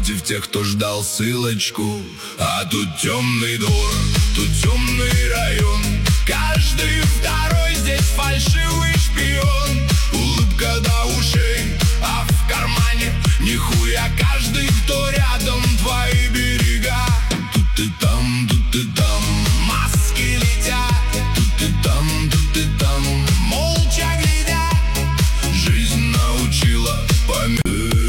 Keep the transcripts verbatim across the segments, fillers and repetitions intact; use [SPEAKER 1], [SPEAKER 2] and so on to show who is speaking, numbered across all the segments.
[SPEAKER 1] напротив тех, кто ждал ссылочку. А тут темный двор, тут темный район, каждый второй здесь фальшивый шпион. Улыбка до ушей, а в кармане нихуя. Каждый, кто рядом, твои берега. Тут и там, тут и там маски летят. Тут и там, тут и там молча глядят. Жизнь научила помимо.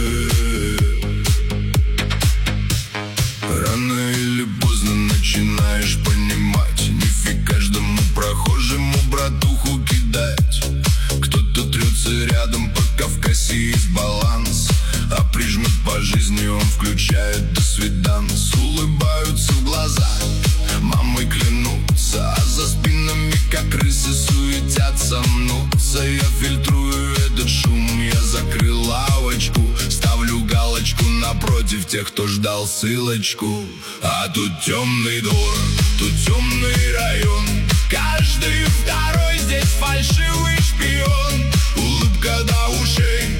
[SPEAKER 1] Рано или поздно начинаешь понимать, не фиг каждому прохожему братуху кидать. Кто-то трется рядом, пока в кассе есть баланс, а прижмет по жизни он включает до свиданс. Улыбаются в глаза, мамой клянутся, а за спинами, как крысы, суетятся, мнутся. Я фильтрую этот шум, я закрыл лавочку, ставлю галочку напротив тех, кто ждал ссылочку. А тут темный двор, тут темный район, каждый второй здесь фальшивый шпион. Улыбка до ушей,